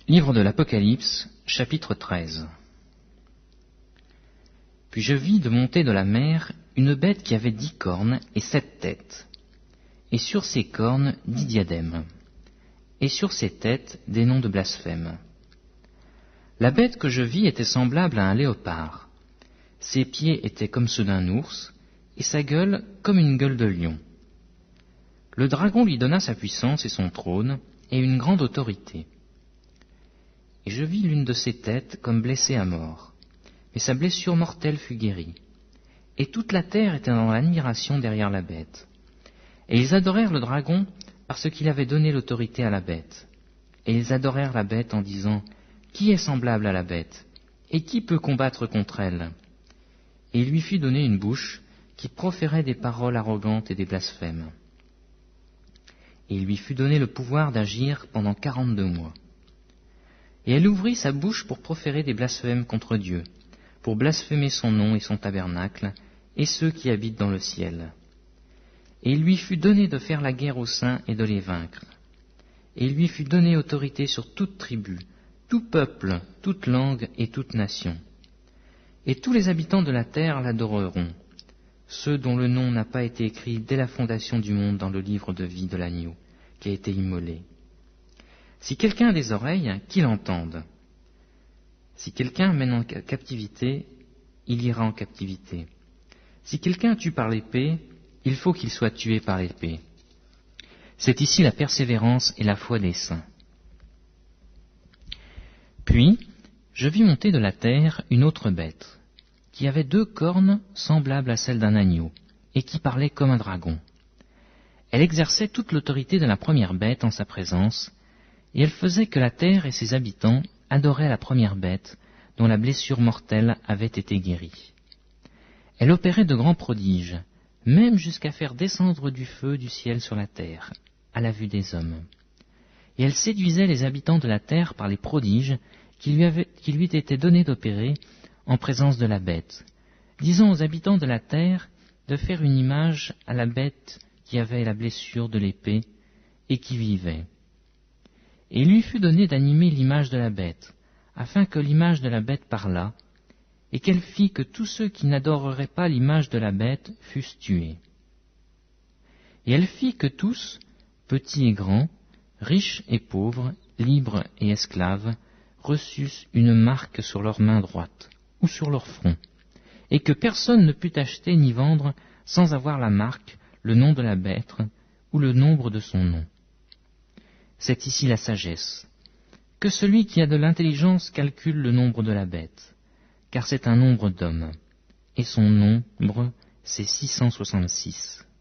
Livre de l'Apocalypse, chapitre 13. Puis je vis de monter de la mer une bête qui avait 10 cornes et 7 têtes, et sur ces cornes 10 diadèmes, et sur ces têtes des noms de blasphème. La bête que je vis était semblable à un léopard. Ses pieds étaient comme ceux d'un ours, et sa gueule comme une gueule de lion. Le dragon lui donna sa puissance et son trône, et une grande autorité. Et je vis l'une de ses têtes comme blessée à mort, mais sa blessure mortelle fut guérie. Et toute la terre était dans l'admiration derrière la bête. Et ils adorèrent le dragon parce qu'il avait donné l'autorité à la bête. Et ils adorèrent la bête en disant, « Qui est semblable à la bête? Et qui peut combattre contre elle ?» Et il lui fut donné une bouche qui proférait des paroles arrogantes et des blasphèmes. Et il lui fut donné le pouvoir d'agir pendant 42 mois. Et elle ouvrit sa bouche pour proférer des blasphèmes contre Dieu, pour blasphémer son nom et son tabernacle, et ceux qui habitent dans le ciel. Et il lui fut donné de faire la guerre aux saints et de les vaincre. Et il lui fut donné autorité sur toute tribu, tout peuple, toute langue et toute nation. Et tous les habitants de la terre l'adoreront, ceux dont le nom n'a pas été écrit dès la fondation du monde dans le livre de vie de l'agneau, qui a été immolé. Si quelqu'un a des oreilles, qu'il entende. Si quelqu'un mène en captivité, il ira en captivité. Si quelqu'un tue par l'épée, il faut qu'il soit tué par l'épée. C'est ici la persévérance et la foi des saints. Puis, je vis monter de la terre une autre bête, qui avait 2 cornes semblables à celles d'un agneau, et qui parlait comme un dragon. Elle exerçait toute l'autorité de la première bête en sa présence, et elle faisait que la terre et ses habitants adoraient la première bête, dont la blessure mortelle avait été guérie. Elle opérait de grands prodiges, même jusqu'à faire descendre du feu du ciel sur la terre, à la vue des hommes. Et elle séduisait les habitants de la terre par les prodiges qui lui étaient donnés d'opérer en présence de la bête, disant aux habitants de la terre de faire une image à la bête qui avait la blessure de l'épée et qui vivait. Et il lui fut donné d'animer l'image de la bête, afin que l'image de la bête parlât, et qu'elle fit que tous ceux qui n'adoreraient pas l'image de la bête fussent tués. Et elle fit que tous, petits et grands, riches et pauvres, libres et esclaves, reçussent une marque sur leur main droite ou sur leur front, et que personne ne put acheter ni vendre sans avoir la marque, le nom de la bête ou le nombre de son nom. C'est ici la sagesse. Que celui qui a de l'intelligence calcule le nombre de la bête, car c'est un nombre d'hommes, et son nombre c'est 666.